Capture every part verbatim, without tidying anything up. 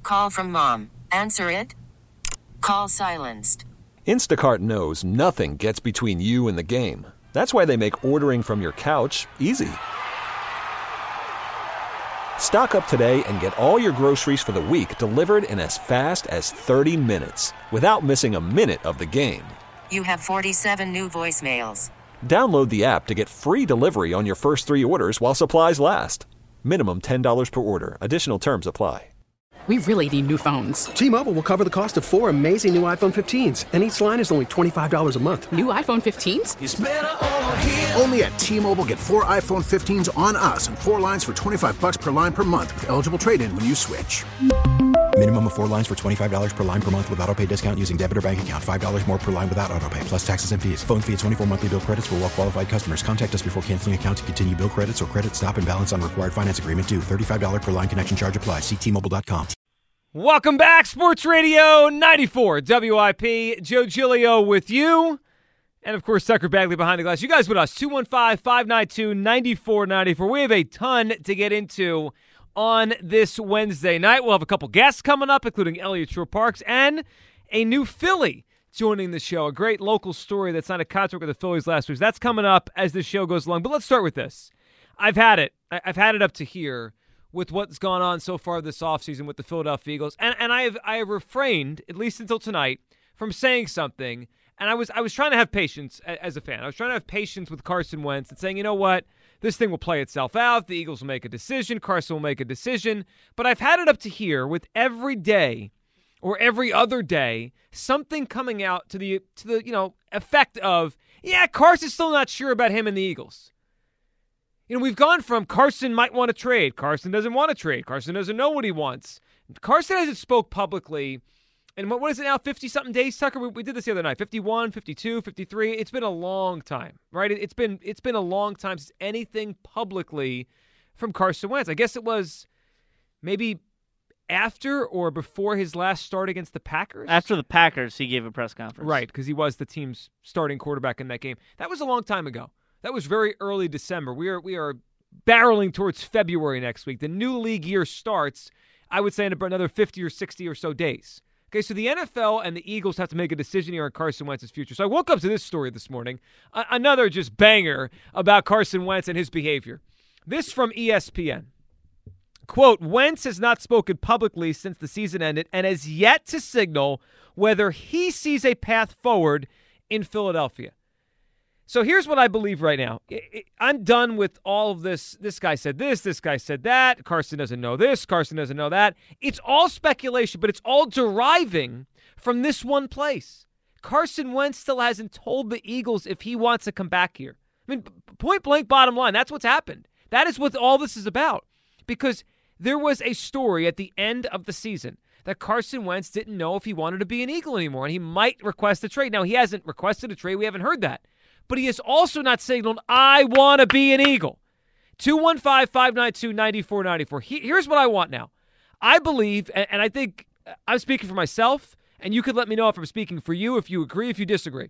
Call from mom. Answer it. Call silenced. Instacart knows nothing gets between you and the game. That's why they make ordering from your couch easy. Stock up today and get all your groceries for the week delivered in as fast as thirty minutes without missing a minute of the game. You have forty-seven new voicemails. Download the app to get free delivery on your first three orders while supplies last. Minimum ten dollars per order. Additional terms apply. We really need new phones. T-Mobile will cover the cost of four amazing new iPhone fifteens, and each line is only twenty-five dollars a month. New iPhone fifteens? It's better over here. Only at T-Mobile, get four iPhone fifteens on us and four lines for twenty-five bucks per line per month with eligible trade-in when you switch. Minimum of four lines for twenty-five dollars per line per month with autopay discount using debit or bank account. five dollars more per line without autopay, plus taxes and fees. Phone fee at twenty-four monthly bill credits for well-qualified customers. Contact us before canceling account to continue bill credits or credit stop and balance on required finance agreement due. thirty-five dollars per line connection charge applies. See T Mobile dot com. Welcome back, Sports Radio ninety-four W I P. Joe Giglio with you. And, of course, Tucker Bagley behind the glass. You guys with us, two one five, five nine two, nine four nine four. We have a ton to get into on this Wednesday night. We'll have a couple guests coming up, including Elliot Shore-Parks and a new Philly joining the show. A great local story that signed a contract with the Phillies last week. That's coming up as the show goes along. But let's start with this. I've had it. I've had it up to here with what's gone on so far this offseason with the Philadelphia Eagles. And and I have I have refrained, at least until tonight, from saying something. And I was I was trying to have patience as a fan. I was trying to have patience with Carson Wentz and saying, you know what? This thing will play itself out. The Eagles will make a decision. Carson will make a decision. But I've had it up to here with every day or every other day, something coming out to the to the, you know, effect of, yeah, Carson's still not sure about him and the Eagles. You know, we've gone from Carson might want to trade. Carson doesn't want to trade. Carson doesn't know what he wants. Carson hasn't spoke publicly. And what, what is it now, fifty-something days, Tucker? We, we did this the other night, fifty-one, fifty-two, fifty-three. It's been a long time, right? It, it's been it's been a long time since anything publicly from Carson Wentz. I guess it was maybe after or before his last start against the Packers? After the Packers, he gave a press conference. Right, because he was the team's starting quarterback in that game. That was a long time ago. That was very early December. We are we are barreling towards February next week. The new league year starts, I would say, in another fifty or sixty or so days. Okay, so the N F L and the Eagles have to make a decision here on Carson Wentz's future. So I woke up to this story this morning, a- another just banger about Carson Wentz and his behavior. This from E S P N. Quote, Wentz has not spoken publicly since the season ended and has yet to signal whether he sees a path forward in Philadelphia. So here's what I believe right now. I'm done with all of this. This guy said this. This guy said that. Carson doesn't know this. Carson doesn't know that. It's all speculation, but it's all deriving from this one place. Carson Wentz still hasn't told the Eagles if he wants to come back here. I mean, point blank, bottom line, that's what's happened. That is what all this is about. Because there was a story at the end of the season that Carson Wentz didn't know if he wanted to be an Eagle anymore, and he might request a trade. Now, he hasn't requested a trade. We haven't heard that. But he has also not signaled, I want to be an Eagle. two one five, five nine two, nine four nine four. Here's what I want now. I believe, and I think I'm speaking for myself, and you could let me know if I'm speaking for you, if you agree, if you disagree.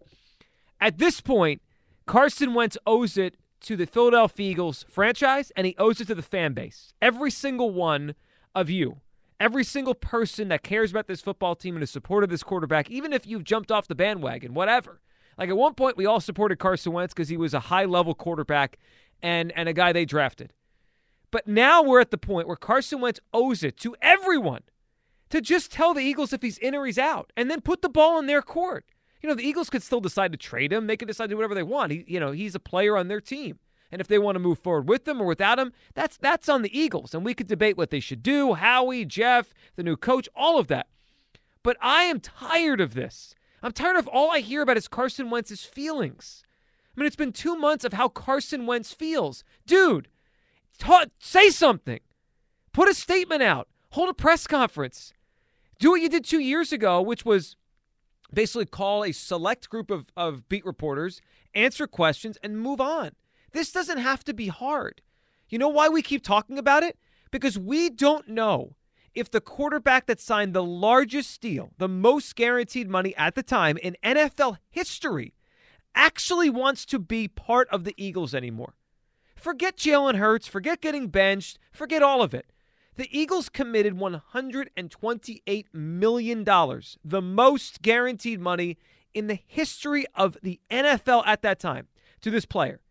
At this point, Carson Wentz owes it to the Philadelphia Eagles franchise, and he owes it to the fan base. Every single one of you, every single person that cares about this football team and has supported this quarterback, even if you've jumped off the bandwagon, whatever. Like, at one point, we all supported Carson Wentz because he was a high-level quarterback and, and a guy they drafted. But now we're at the point where Carson Wentz owes it to everyone to just tell the Eagles if he's in or he's out and then put the ball in their court. You know, the Eagles could still decide to trade him. They could decide to do whatever they want. He, you know, he's a player on their team. And if they want to move forward with him or without him, that's that's on the Eagles. And we could debate what they should do, Howie, Jeff, the new coach, all of that. But I am tired of this. I'm tired of all I hear about is Carson Wentz's feelings. I mean, it's been two months of how Carson Wentz feels. Dude, ta- say something. Put a statement out. Hold a press conference. Do what you did two years ago, which was basically call a select group of, of beat reporters, answer questions, and move on. This doesn't have to be hard. You know why we keep talking about it? Because we don't know if the quarterback that signed the largest deal, the most guaranteed money at the time in N F L history, actually wants to be part of the Eagles anymore. Forget Jalen Hurts, forget getting benched, forget all of it. The Eagles committed one hundred twenty-eight million dollars, the most guaranteed money in the history of the N F L at that time, to this player.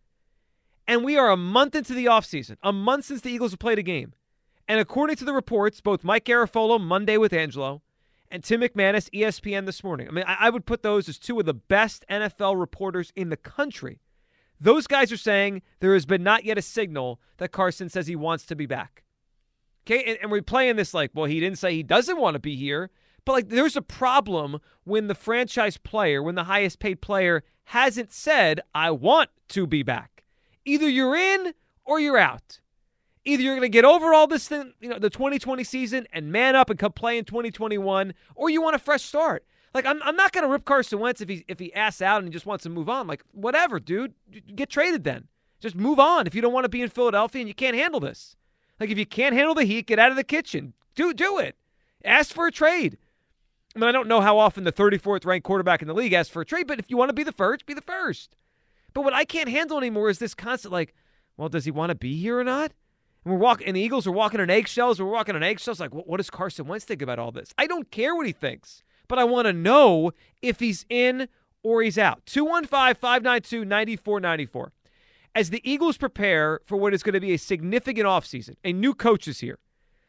And we are a month into the offseason, a month since the Eagles have played a game. And according to the reports, both Mike Garafolo, Monday with Angelo, and Tim McManus, E S P N this morning. I mean, I, I would put those as two of the best N F L reporters in the country. Those guys are saying there has been not yet a signal that Carson says he wants to be back. Okay, and, and we're playing this like, well, he didn't say he doesn't want to be here. But like, there's a problem when the franchise player, when the highest paid player hasn't said, I want to be back. Either you're in or you're out. Either you're going to get over all this thing, you know, the twenty twenty season and man up and come play in twenty twenty-one, or you want a fresh start. Like, I'm I'm not going to rip Carson Wentz if he if he asks out and he just wants to move on. Like, whatever, dude. Get traded then. Just move on if you don't want to be in Philadelphia and you can't handle this. Like, if you can't handle the heat, get out of the kitchen. Do do it. Ask for a trade. I mean, I don't know how often the thirty-fourth ranked quarterback in the league asks for a trade, but if you want to be the first, be the first. But what I can't handle anymore is this constant, like, well, does he want to be here or not? And we're walking, and the Eagles are walking on eggshells. We're walking on eggshells. Like, what, what does Carson Wentz think about all this? I don't care what he thinks, but I want to know if he's in or he's out. two one five, five nine two, nine four nine four. As the Eagles prepare for what is going to be a significant offseason, a new coach is here.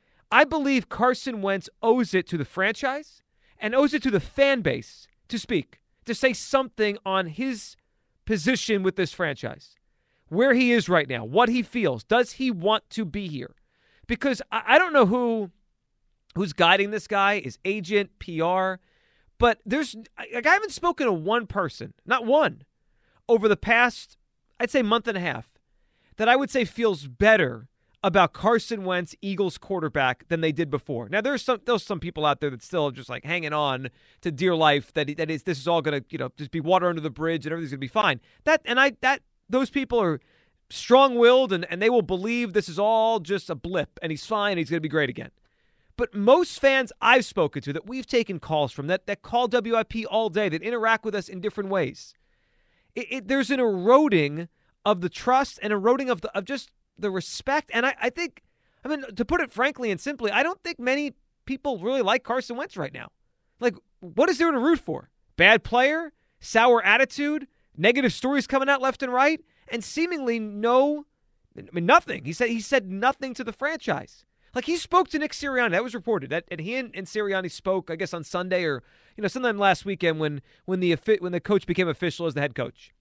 I believe Carson Wentz owes it to the franchise and owes it to the fan base to speak, to say something on his position with this franchise, where he is right now, what he feels. Does he want to be here? Because I, I don't know who who's guiding this guy, his agent, P R, but there's like I haven't spoken to one person, not one, over the past, I'd say month and a half, that I would say feels better about Carson Wentz, Eagles quarterback, than they did before. Now, there's some there's some people out there that still are just like hanging on to dear life that that is this is all going to, you know, just be water under the bridge and everything's going to be fine. That and I that those people are strong-willed and, and they will believe this is all just a blip and he's fine and he's going to be great again. But most fans I've spoken to that we've taken calls from that that call W I P all day, that interact with us in different ways, it, it, there's an eroding of the trust and eroding of the of just the respect. And I, I think, I mean, to put it frankly and simply, I don't think many people really like Carson Wentz right now. Like, what is there to root for? Bad player? Sour attitude? Negative stories coming out left and right? And seemingly no, I mean, nothing. He said he said nothing to the franchise. Like, he spoke to Nick Sirianni. That was reported. That, and he and, and Sirianni spoke, I guess, on Sunday or, you know, sometime last weekend when when the when the coach became official as the head coach.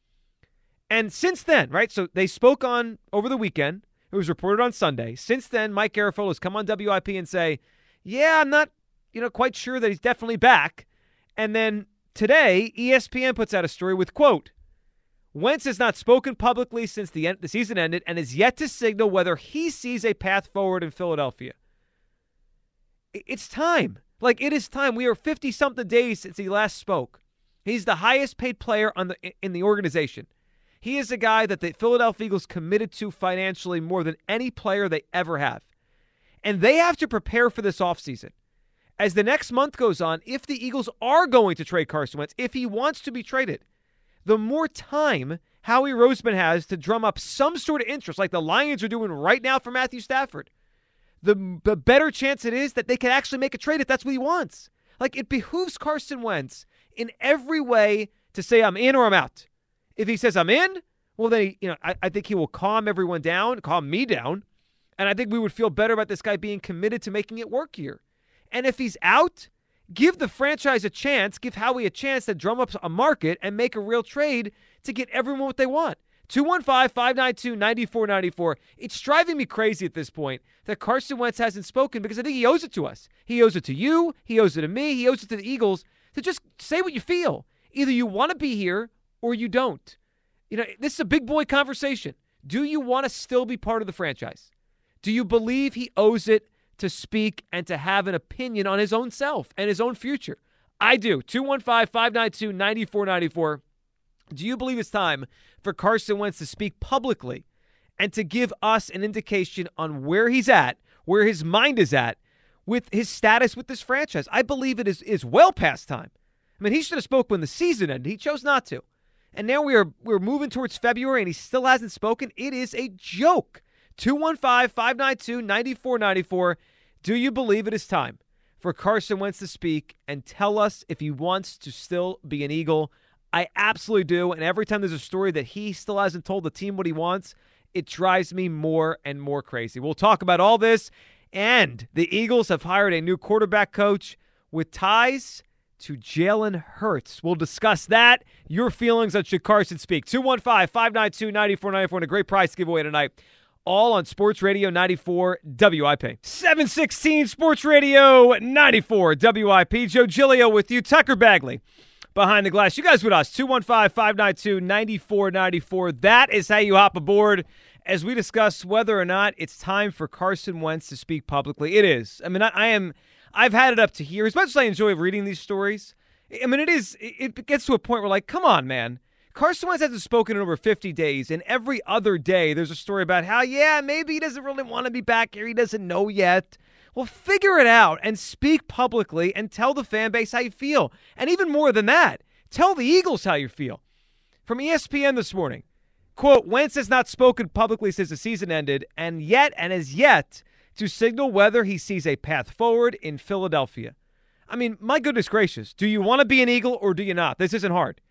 And since then, right, so they spoke on over the weekend. It was reported on Sunday. Since then, Mike Garafolo has come on W I P and say, yeah, I'm not, you know, quite sure that he's definitely back. And then today, E S P N puts out a story with, quote, Wentz has not spoken publicly since the, end, the season ended and is yet to signal whether he sees a path forward in Philadelphia. It's time. Like, it is time. We are fifty-something days since he last spoke. He's the highest paid player on the in the organization. He is a guy that the Philadelphia Eagles committed to financially more than any player they ever have. And they have to prepare for this offseason. As the next month goes on, if the Eagles are going to trade Carson Wentz, if he wants to be traded, the more time Howie Roseman has to drum up some sort of interest, like the Lions are doing right now for Matthew Stafford, the, the better chance it is that they can actually make a trade if that's what he wants. Like, it behooves Carson Wentz in every way to say, I'm in or I'm out. If he says I'm in, well, then he, you know, I, I think he will calm everyone down, calm me down, and I think we would feel better about this guy being committed to making it work here. And if he's out, give the franchise a chance, give Howie a chance to drum up a market and make a real trade to get everyone what they want. two one five, five nine two, nine four nine four. It's driving me crazy at this point that Carson Wentz hasn't spoken because I think he owes it to us. He owes it to you. He owes it to me. He owes it to the Eagles to just say what you feel. Either you want to be here or you don't. You know, this is a big boy conversation. Do you want to still be part of the franchise? Do you believe he owes it to speak and to have an opinion on his own self and his own future? I do. two one five, five nine two, nine four nine four. Do you believe it's time for Carson Wentz to speak publicly and to give us an indication on where he's at, where his mind is at with his status with this franchise? I believe it is, is well past time. I mean, he should have spoke when the season ended. He chose not to. And now we are we're moving towards February and he still hasn't spoken. It is a joke. two one five, five nine two, nine four nine four. Do you believe it is time for Carson Wentz to speak and tell us if he wants to still be an Eagle? I absolutely do, and every time there's a story that he still hasn't told the team what he wants, it drives me more and more crazy. We'll talk about all this, and the Eagles have hired a new quarterback coach with ties to Jalen Hurts. We'll discuss that, your feelings on Should Carson Speak. two one five, five nine two, nine four nine four, and a great prize giveaway tonight. All on Sports Radio ninety-four W I P. seven sixteen Sports Radio ninety-four W I P. Joe Giglio with you. Tucker Bagley behind the glass. You guys with us. two one five, five nine two, nine four nine four. That is how you hop aboard as we discuss whether or not it's time for Carson Wentz to speak publicly. It is. I mean, I, I am, I've had it up to here. As much as I enjoy reading these stories, I mean, it is, it gets to a point where, like, come on, man. Carson Wentz hasn't spoken in over fifty days, and every other day there's a story about how, yeah, maybe he doesn't really want to be back here. He doesn't know yet. Well, figure it out and speak publicly and tell the fan base how you feel. And even more than that, tell the Eagles how you feel. From E S P N this morning, quote, Wentz has not spoken publicly since the season ended, and yet and has yet to signal whether he sees a path forward in Philadelphia. I mean, my goodness gracious, do you want to be an Eagle or do you not? This isn't hard.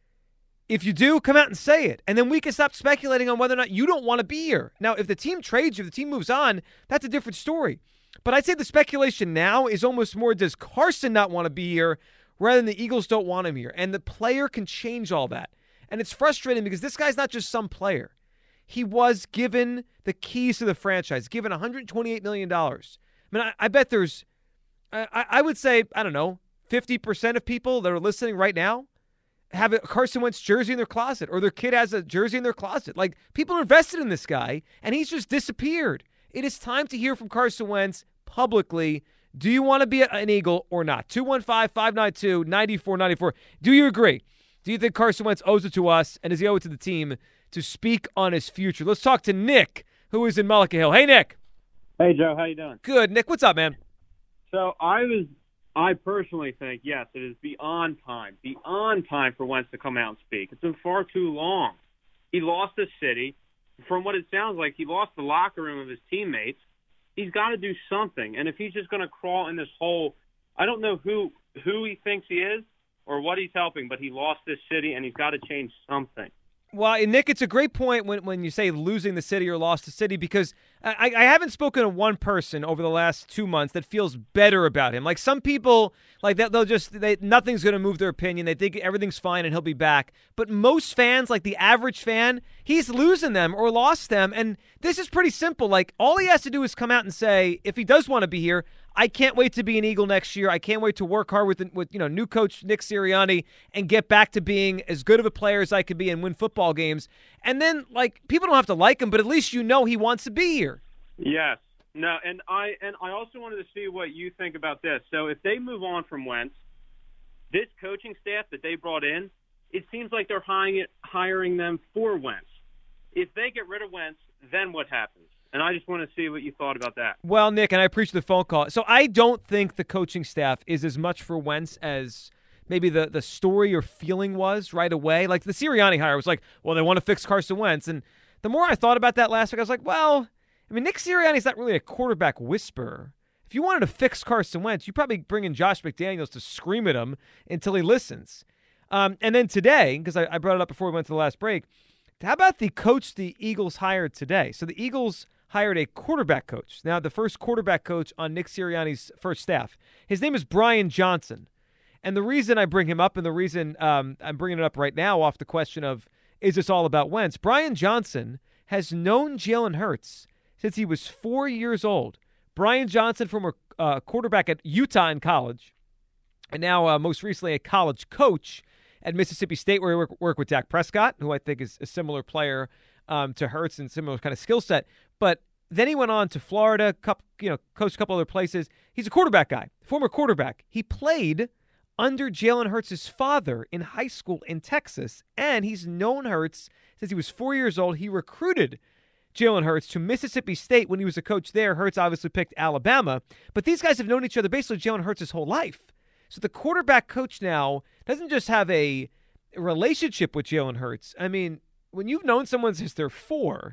If you do, come out and say it. And then we can stop speculating on whether or not you don't want to be here. Now, if the team trades you, if the team moves on, that's a different story. But I'd say the speculation now is almost more, does Carson not want to be here rather than the Eagles don't want him here? And the player can change all that. And it's frustrating because this guy's not just some player. He was given the keys to the franchise, given one hundred twenty-eight million dollars. I mean, I, I bet there's, I, I would say, I don't know, fifty percent of people that are listening right now have a Carson Wentz jersey in their closet, or their kid has a jersey in their closet. Like, people are invested in this guy, and he's just disappeared. It is time to hear from Carson Wentz publicly. Do you want to be an Eagle or not? two one five, five nine two, nine four nine four. Do you agree? Do you think Carson Wentz owes it to us, and does he owe it to the team to speak on his future? Let's talk to Nick, who is in Mullica Hill. Hey, Nick. Hey, Joe. How you doing? Good. Nick, what's up, man? So I was, I personally think, yes, it is beyond time, beyond time for Wentz to come out and speak. It's been far too long. He lost the city. From what it sounds like, he lost the locker room of his teammates. He's got to do something. And if he's just going to crawl in this hole, I don't know who who he thinks he is or what he's helping, but he lost this city, and he's got to change something. Well, Nick, it's a great point when, when you say losing the city or lost the city, because I, I haven't spoken to one person over the last two months that feels better about him. Like, some people, like that, they'll just they, nothing's going to move their opinion. They think everything's fine and he'll be back. But most fans, like the average fan, he's losing them or lost them. And this is pretty simple. Like, all he has to do is come out and say, if he does want to be here, I can't wait to be an Eagle next year. I can't wait to work hard with, with you know, new coach Nick Sirianni and get back to being as good of a player as I could be and win football games. And then, like, people don't have to like him, but at least you know he wants to be here. Yes. No, and I and I also wanted to see what you think about this. So if they move on from Wentz, this coaching staff that they brought in, it seems like they're hiring, hiring them for Wentz. If they get rid of Wentz, then what happens? And I just want to see what you thought about that. Well, Nick, and I appreciate the phone call. So I don't think the coaching staff is as much for Wentz as maybe the, the story or feeling was right away. Like, the Sirianni hire was like, well, they want to fix Carson Wentz. And the more I thought about that last week, I was like, well, I mean, Nick Sirianni's not really a quarterback whisperer. If you wanted to fix Carson Wentz, you probably bring in Josh McDaniels to scream at him until he listens. Um, and then today, because I, I brought it up before we went to the last break, how about the coach the Eagles hired today? So the Eagles hired a quarterback coach. Now, the first quarterback coach on Nick Sirianni's first staff. His name is Brian Johnson. And the reason I bring him up, and the reason um, I'm bringing it up right now off the question of, is this all about Wentz? Brian Johnson has known Jalen Hurts since he was four years old. Brian Johnson, former uh, quarterback at Utah in college, and now uh, most recently a college coach at Mississippi State, where he worked work with Dak Prescott, who I think is a similar player um, to Hurts and similar kind of skill set. But then he went on to Florida, couple, you know, coached a couple other places. He's a quarterback guy, former quarterback. He played under Jalen Hurts' father in high school in Texas, and he's known Hurts since he was four years old. He recruited Jalen Hurts to Mississippi State when he was a coach there. Hurts obviously picked Alabama, but these guys have known each other basically Jalen Hurts his whole life. So the quarterback coach now doesn't just have a relationship with Jalen Hurts. I mean, when you've known someone since they're four,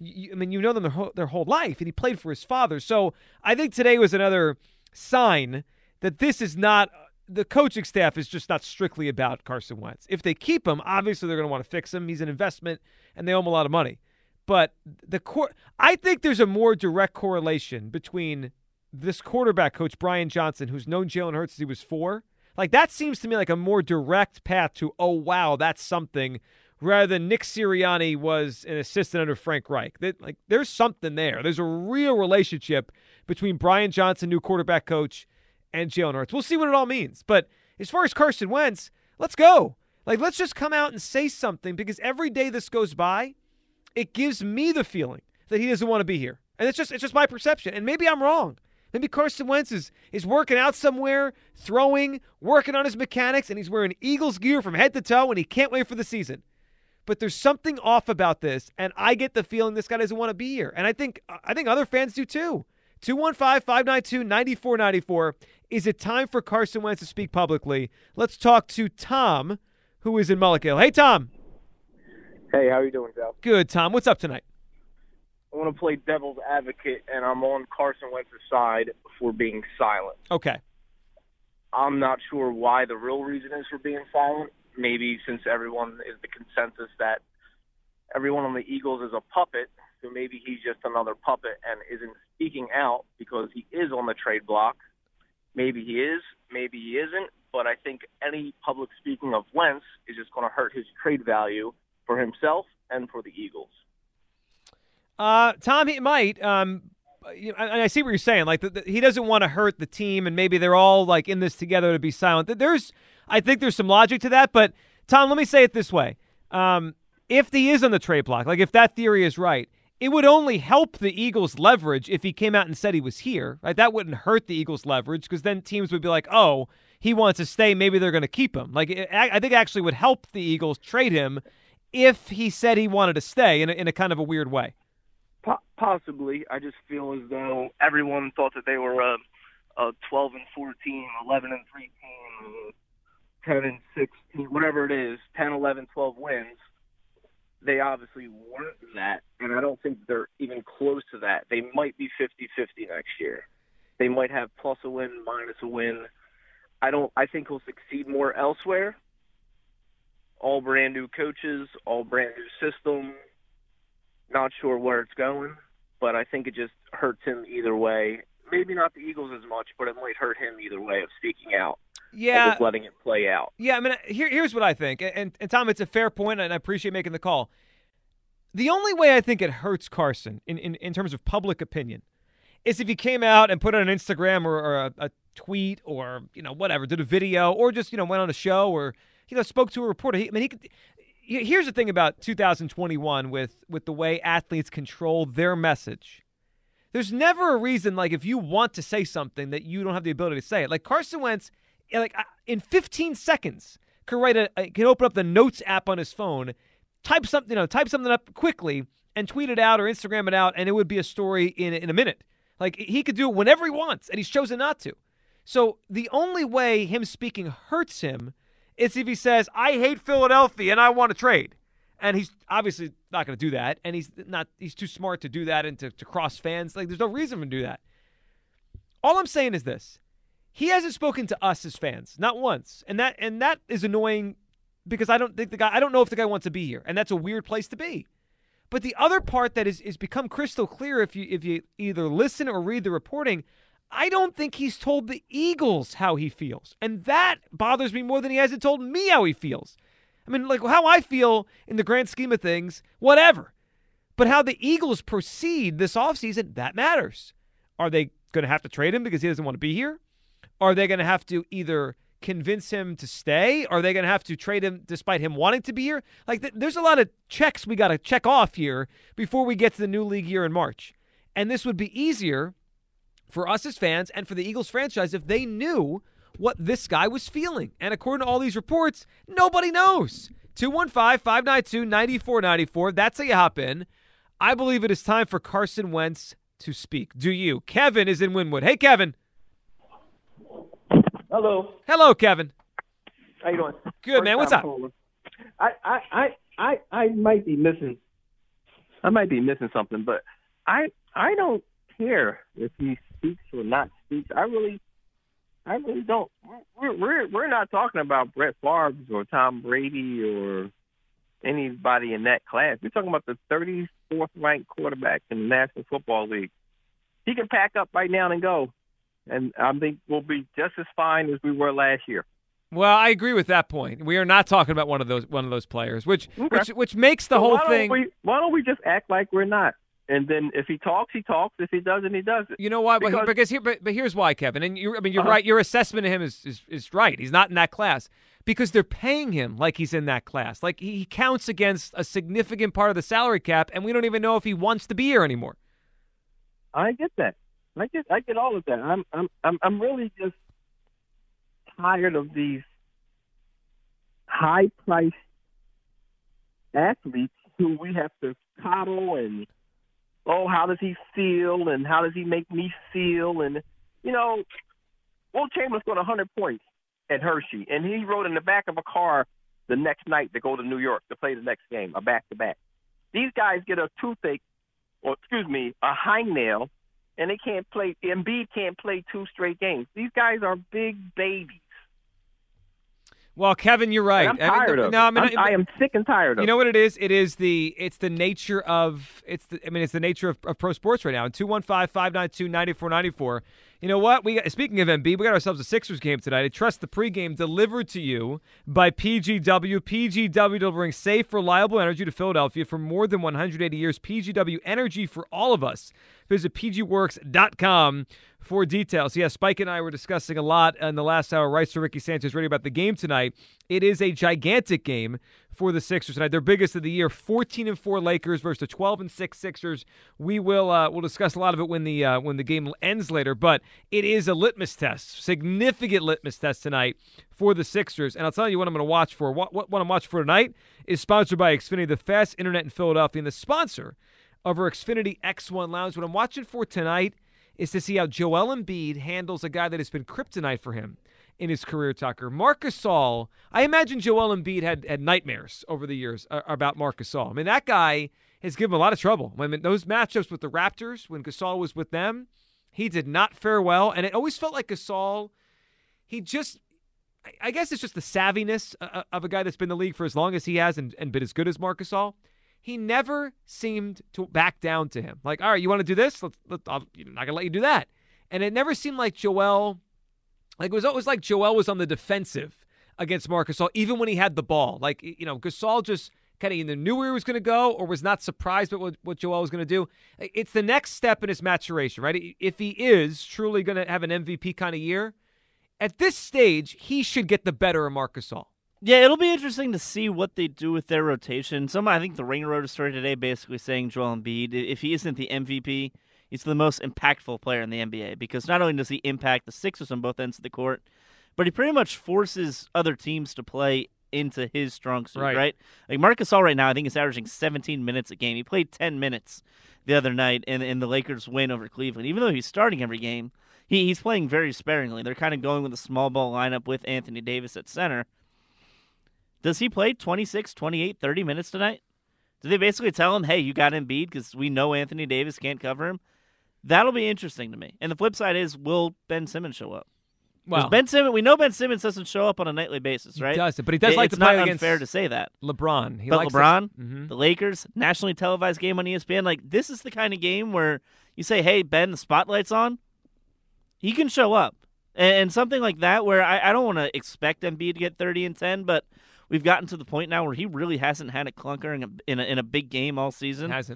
You, I mean, you know them their whole, their whole life, and he played for his father. So I think today was another sign that this is not – the coaching staff is just not strictly about Carson Wentz. If they keep him, obviously they're going to want to fix him. He's an investment, and they owe him a lot of money. But the cor- I think there's a more direct correlation between this quarterback coach, Brian Johnson, who's known Jalen Hurts since he was four. Like, that seems to me like a more direct path to, oh, wow, that's something, rather than Nick Sirianni was an assistant under Frank Reich. That, like, there's something there. There's a real relationship between Brian Johnson, new quarterback coach, and Jalen Hurts. We'll see what it all means. But as far as Carson Wentz, let's go. Like, let's just come out and say something, because every day this goes by, it gives me the feeling that he doesn't want to be here. And it's just it's just my perception. And maybe I'm wrong. Maybe Carson Wentz is, is working out somewhere, throwing, working on his mechanics, and he's wearing Eagles gear from head to toe, and he can't wait for the season. But there's something off about this, and I get the feeling this guy doesn't want to be here. And I think I think other fans do too. two one five, five nine two, nine four nine four. Is it time for Carson Wentz to speak publicly? Let's talk to Tom, who is in Mulligan Hill. Hey, Tom. Hey, how are you doing, Joe? Good, Tom. What's up tonight? I want to play devil's advocate, and I'm on Carson Wentz's side for being silent. Okay. I'm not sure why the real reason is for being silent. Maybe since everyone is the consensus that everyone on the Eagles is a puppet, so maybe he's just another puppet and isn't speaking out because he is on the trade block. Maybe he is, maybe he isn't, but I think any public speaking of Wentz is just going to hurt his trade value for himself and for the Eagles. Uh, Tom, he might. Um, you know, I, I see what you're saying. Like, the, the, he doesn't want to hurt the team, and maybe they're all like in this together to be silent. There's, I think, there's some logic to that. But Tom, let me say it this way: um, if he is on the trade block, like if that theory is right, it would only help the Eagles' leverage if he came out and said he was here. Right? That wouldn't hurt the Eagles' leverage, because then teams would be like, "Oh, he wants to stay. Maybe they're going to keep him." Like, it, I think it actually would help the Eagles trade him if he said he wanted to stay in a, in a kind of a weird way. Possibly. I just feel as though everyone thought that they were a, a twelve and fourteen, eleven and three team, ten and sixteen, whatever it is, ten, eleven, twelve wins. They obviously weren't that, and I don't think they're even close to that. They might be fifty-fifty next year. They might have plus a win, minus a win. I don't. I think he'll succeed more elsewhere. All brand new coaches, all brand new system. Not sure where it's going, but I think it just hurts him either way. Maybe not the Eagles as much, but it might hurt him either way of speaking out. Yeah, and just letting it play out. Yeah, I mean, here, here's what I think, and, and Tom, it's a fair point, and I appreciate making the call. The only way I think it hurts Carson in, in, in terms of public opinion is if he came out and put it on Instagram or, or a, a tweet or, you know, whatever, did a video or just, you know, went on a show or, you know, spoke to a reporter. He, I mean, he could. Here's the thing about two thousand twenty-one with, with the way athletes control their message. There's never a reason, like, if you want to say something that you don't have the ability to say it. Like, Carson Wentz, like, in fifteen seconds, could write a, can open up the Notes app on his phone, type something, you know, type something up quickly, and tweet it out or Instagram it out, and it would be a story in in a minute. Like, he could do it whenever he wants, and he's chosen not to. So the only way him speaking hurts him is if he says, I hate Philadelphia and I want to trade. And he's obviously not going to do that. And he's not, he's too smart to do that and to, to cross fans. Like, there's no reason to do that. All I'm saying is this. He hasn't spoken to us as fans, not once. And that and that is annoying because I don't think the guy, I don't know if the guy wants to be here. And that's a weird place to be. But the other part that is, is become crystal clear if you if you either listen or read the reporting, I don't think he's told the Eagles how he feels. And that bothers me more than he hasn't told me how he feels. I mean, like, how I feel in the grand scheme of things, whatever. But how the Eagles proceed this offseason, that matters. Are they going to have to trade him because he doesn't want to be here? Are they going to have to either convince him to stay? Are they going to have to trade him despite him wanting to be here? Like, th- there's a lot of checks we got to check off here before we get to the new league year in March. And this would be easier for us as fans and for the Eagles franchise if they knew what this guy was feeling. And according to all these reports, nobody knows. two one five, five nine two, nine four nine four. That's how you hop in. I believe it is time for Carson Wentz to speak. Do you? Kevin is in Wynwood. Hey, Kevin. Hello. Hello, Kevin. How you doing? Good, man. What's up? I, I, I, I, I might be missing I might be missing something, but I I don't care if he speaks or not speaks. I really, I really don't. We're we're we're not talking about Brett Favre or Tom Brady or anybody in that class. We're talking about the thirty-fourth ranked quarterback in the National Football League. He can pack up right now and go, and I think we'll be just as fine as we were last year. Well, I agree with that point. We are not talking about one of those one of those players, which Okay. which which makes the So whole why thing. Don't we, why don't we just act like we're not? And then if he talks, he talks. If he doesn't, he doesn't. You know why? Because, Because- because here, but, but here's why, Kevin. And you, I mean, you're Uh-huh. right. Your assessment of him is, is is right. He's not in that class because they're paying him like he's in that class. Like he counts against a significant part of the salary cap, and we don't even know if he wants to be here anymore. I get that. I get I get all of that. I'm I'm I'm I'm really just tired of these high priced athletes who we have to coddle and oh, how does he feel and how does he make me feel? And you know, Will Chamberlain scored one hundred points at Hershey, and he rode in the back of a car the next night to go to New York to play the next game, a back to back. These guys get a toothache, or excuse me, a hangnail, and they can't play. Embiid can't play two straight games. These guys are big babies. Well, Kevin, you're right. And I'm tired I mean, of no, it. I mean, I'm, I am sick and tired of You know what it is? It is the it's the nature of it's the I mean it's the nature of, of pro sports right now. And two one five, five nine two, nine four nine four. You know what? We got, speaking of Embiid, we got ourselves a Sixers game tonight. I trust the pregame delivered to you by P G W. P G W delivering safe, reliable energy to Philadelphia for more than one hundred eighty years. P G W energy for all of us. Visit p g works dot com for details. Yeah, Spike and I were discussing a lot in the last hour. Rights to Ricky Sanchez radio about the game tonight. It is a gigantic game for the Sixers tonight. Their biggest of the year, fourteen and four Lakers versus the twelve and six Sixers. We will uh, we'll discuss a lot of it when the uh, when the game ends later, but it is a litmus test, significant litmus test tonight for the Sixers. And I'll tell you what I'm going to watch for. What, what, what I'm watching for tonight is sponsored by Xfinity, the fast internet in Philadelphia, and the sponsor of our Xfinity X one Lounge. What I'm watching for tonight is to see how Joel Embiid handles a guy that has been kryptonite for him in his career, Tucker. Marc Gasol, I imagine Joel Embiid had, had nightmares over the years uh, about Marc Gasol. I mean, that guy has given him a lot of trouble. I mean, those matchups with the Raptors, when Gasol was with them, he did not fare well, and it always felt like Gasol, he just, I guess it's just the savviness of a guy that's been in the league for as long as he has and, and been as good as Marc Gasol. He never seemed to back down to him. Like, all right, you want to do this? Let's, let, I'm not going to let you do that. And it never seemed like Joel, like it was always like Joel was on the defensive against Marc Gasol, even when he had the ball. Like, you know, Gasol just kind of either knew where he was going to go or was not surprised at what, what Joel was going to do. It's the next step in his maturation, right? If he is truly going to have an M V P kind of year, at this stage, he should get the better of Marc Gasol. Yeah, it'll be interesting to see what they do with their rotation. Some, I think the Ringer wrote a story today basically saying Joel Embiid, if he isn't the M V P, he's the most impactful player in the N B A because not only does he impact the Sixers on both ends of the court, but he pretty much forces other teams to play into his strong suit, right? right? Like Marc Gasol right now, I think is averaging seventeen minutes a game. He played ten minutes the other night in, in the Lakers' win over Cleveland. Even though he's starting every game, he, he's playing very sparingly. They're kind of going with a small ball lineup with Anthony Davis at center. Does he play twenty-six, twenty-eight, thirty minutes tonight? Do they basically tell him, hey, you got Embiid because we know Anthony Davis can't cover him? That'll be interesting to me. And the flip side is, will Ben Simmons show up? Well, Ben Simmons, we know Ben Simmons doesn't show up on a nightly basis, right? He does, but he does it, like it's to play not against unfair to say that. LeBron. He but likes LeBron, mm-hmm. the Lakers, nationally televised game on E S P N, like this is the kind of game where you say, hey, Ben, the spotlight's on. He can show up. And, and something like that where I, I don't want to expect Embiid to get thirty and ten, but we've gotten to the point now where he really hasn't had a clunker in a, in a, in a big game all season. Hasn't.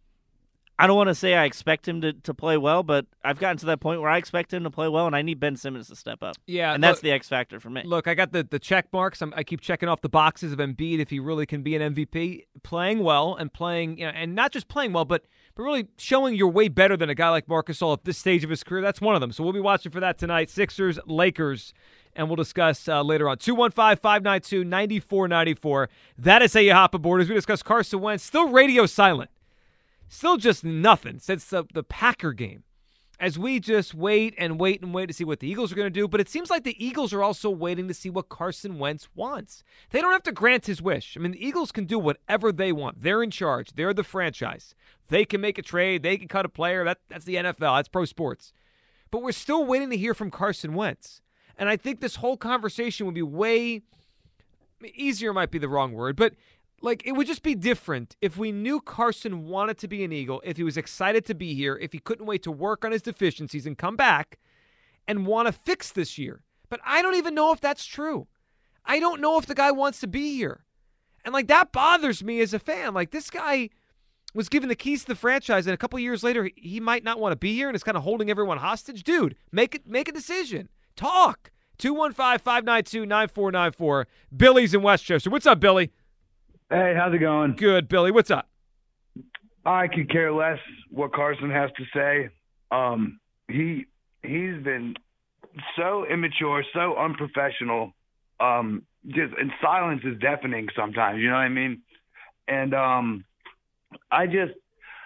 I don't want to say I expect him to, to play well, but I've gotten to that point where I expect him to play well, and I need Ben Simmons to step up. Yeah, and that's look, the X factor for me. Look, I got the, the check marks. I'm, I keep checking off the boxes of Embiid if he really can be an M V P. Playing well and playing, you know, and not just playing well, but but really showing you're way better than a guy like Marc Gasol at this stage of his career. That's one of them. So we'll be watching for that tonight. Sixers, Lakers. And we'll discuss uh, later on. two one five, five nine two, nine four nine four. That is how you hop aboard as we discuss Carson Wentz. Still radio silent. Still just nothing since the, the Packer game as we just wait and wait and wait to see what the Eagles are going to do. But it seems like the Eagles are also waiting to see what Carson Wentz wants. They don't have to grant his wish. I mean, the Eagles can do whatever they want. They're in charge. They're the franchise. They can make a trade. They can cut a player. That, that's the N F L. That's pro sports. But we're still waiting to hear from Carson Wentz. And I think this whole conversation would be way easier, might be the wrong word, but like, it would just be different if we knew Carson wanted to be an Eagle, if he was excited to be here, if he couldn't wait to work on his deficiencies and come back and want to fix this year. But I don't even know if that's true. I don't know if the guy wants to be here. And, like, that bothers me as a fan. Like, this guy was given the keys to the franchise, and a couple years later, he might not want to be here and is kind of holding everyone hostage. Dude, make it, make a decision. Talk. two one five, five nine two, nine four nine four. Billy's in Westchester. What's up, Billy? Hey, how's it going? Good, Billy. What's up? I could care less what Carson has to say. Um, he he's been so immature, so unprofessional. Um, just and silence is deafening sometimes. You know what I mean? And um, I just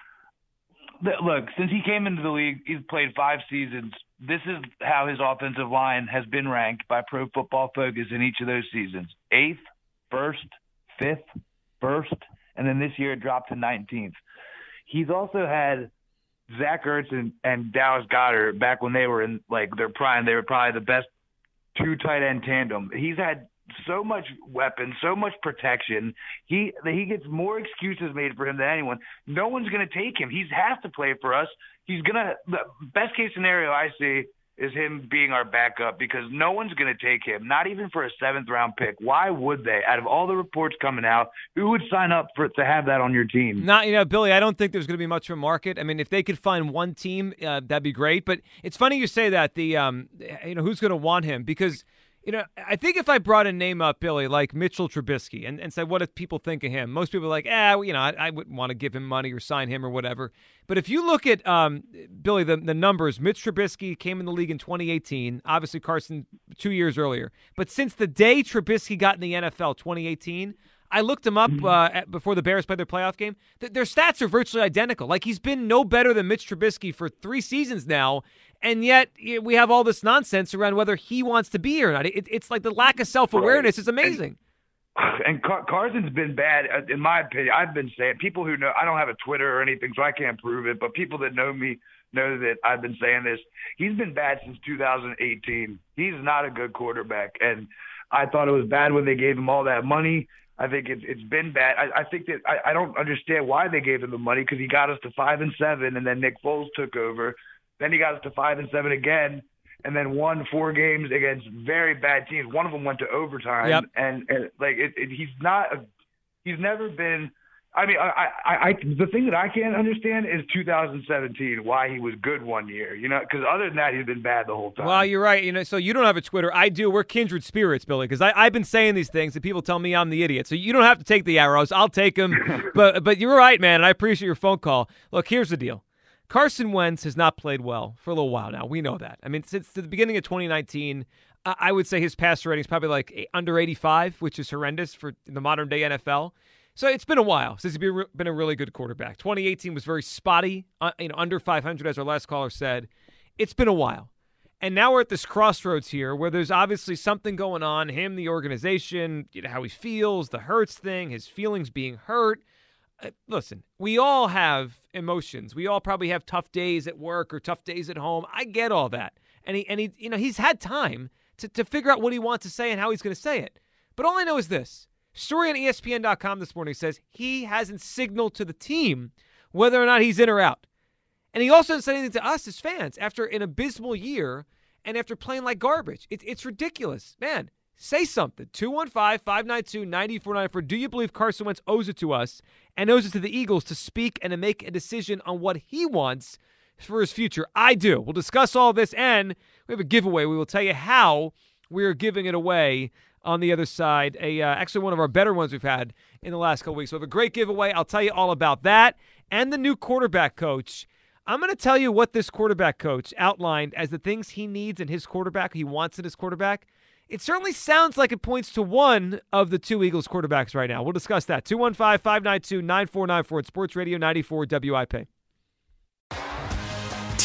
look, since he came into the league, he's played five seasons. This is how his offensive line has been ranked by Pro Football Focus in each of those seasons: eighth, first, fifth, first, and then this year it dropped to nineteenth. He's also had Zach Ertz and, and Dallas Goedert back when they were in like their prime. They were probably the best two tight end tandem. He's had so much weapons, so much protection. He he gets more excuses made for him than anyone. No one's going to take him. He has to play for us. He's going to – the best case scenario I see is him being our backup because no one's going to take him, not even for a seventh-round pick. Why would they? Out of all the reports coming out, who would sign up for to have that on your team? Not, you know, Billy, I don't think there's going to be much of a market. I mean, if they could find one team, uh, that'd be great. But it's funny you say that, the um, you know, who's going to want him because – you know, I think if I brought a name up, Billy, like Mitchell Trubisky, and, and said, what do people think of him? Most people are like, eh, well, you know, I, I wouldn't want to give him money or sign him or whatever. But if you look at, um, Billy, the, the numbers, Mitch Trubisky came in the league in twenty eighteen. Obviously, Carson two years earlier. But since the day Trubisky got in the N F L, twenty eighteen, I looked him up uh, at, before the Bears played their playoff game. Th- their stats are virtually identical. Like, he's been no better than Mitch Trubisky for three seasons now. And yet we have all this nonsense around whether he wants to be here or not. It, it's like the lack of self-awareness right. is amazing. And, and Car- Carson's been bad, in my opinion. I've been saying, people who know, I don't have a Twitter or anything, so I can't prove it, but people that know me know that I've been saying this. He's been bad since two thousand eighteen. He's not a good quarterback. And I thought it was bad when they gave him all that money. I think it's it's been bad. I, I think that I, I don't understand why they gave him the money because he got us to five and seven, and then Nick Foles took over. Then he got us to five and seven again, and then won four games against very bad teams. One of them went to overtime, yep. and, and like it, it, he's not. A, he's never been. I mean, I, I, I, the thing that I can't understand is two thousand seventeen, why he was good one year. You know, because other than that, he's been bad the whole time. Well, you're right. You know, so you don't have a Twitter. I do. We're kindred spirits, Billy, because I've been saying these things, and people tell me I'm the idiot. So you don't have to take the arrows. I'll take them. but but you're right, man, and I appreciate your phone call. Look, here's the deal. Carson Wentz has not played well for a little while now. We know that. I mean, since the beginning of twenty nineteen, uh, I would say his passer rating is probably like eight, under eighty-five, which is horrendous for the modern-day N F L. So it's been a while since he's been a really good quarterback. twenty eighteen was very spotty, uh, you know, under five hundred, as our last caller said. It's been a while. And now we're at this crossroads here where there's obviously something going on, him, the organization, you know, how he feels, the Hurts thing, his feelings being hurt. Uh, listen, we all have emotions. We all probably have tough days at work or tough days at home. I get all that. And he, and he, you know, he's had time to, to figure out what he wants to say and how he's going to say it. But all I know is this. Story on E S P N dot com this morning says he hasn't signaled to the team whether or not he's in or out. And he also hasn't said anything to us as fans after an abysmal year and after playing like garbage. It, it's ridiculous. Man, say something. two one five, five nine two, nine four nine four. Do you believe Carson Wentz owes it to us and owes it to the Eagles to speak and to make a decision on what he wants for his future? I do. We'll discuss all this, and we have a giveaway. We will tell you how we are giving it away on the other side. A uh, actually one of our better ones we've had in the last couple weeks. So we have a great giveaway. I'll tell you all about that and the new quarterback coach. I'm going to tell you what this quarterback coach outlined as the things he needs in his quarterback, he wants in his quarterback. It certainly sounds like it points to one of the two Eagles quarterbacks right now. We'll discuss that. two one five, five nine two, nine four nine four at Sports Radio ninety-four W I P.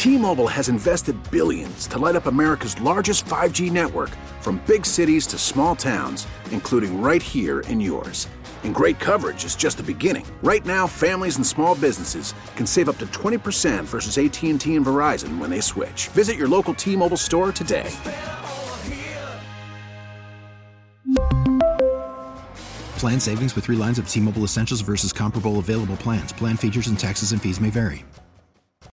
T-Mobile has invested billions to light up America's largest five G network, from big cities to small towns, including right here in yours. And great coverage is just the beginning. Right now, families and small businesses can save up to twenty percent versus A T and T and Verizon when they switch. Visit your local T-Mobile store today. Plan savings with three lines of T-Mobile Essentials versus comparable available plans. Plan features and taxes and fees may vary.